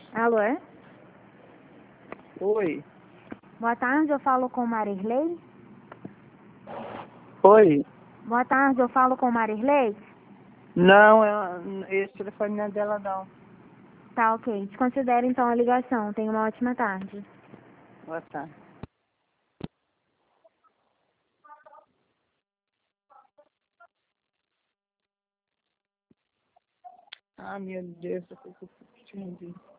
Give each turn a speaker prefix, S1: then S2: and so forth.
S1: Alô, é?
S2: Oi.
S1: Boa tarde, eu falo com Marirley.
S2: Oi.
S1: Boa tarde, eu falo com Marirley.
S2: Não, esse telefone não é dela, não.
S1: Tá, ok. Desconsidere então a ligação. Tenha uma ótima tarde.
S2: Boa tarde. Ah, meu Deus, eu tô confundindo.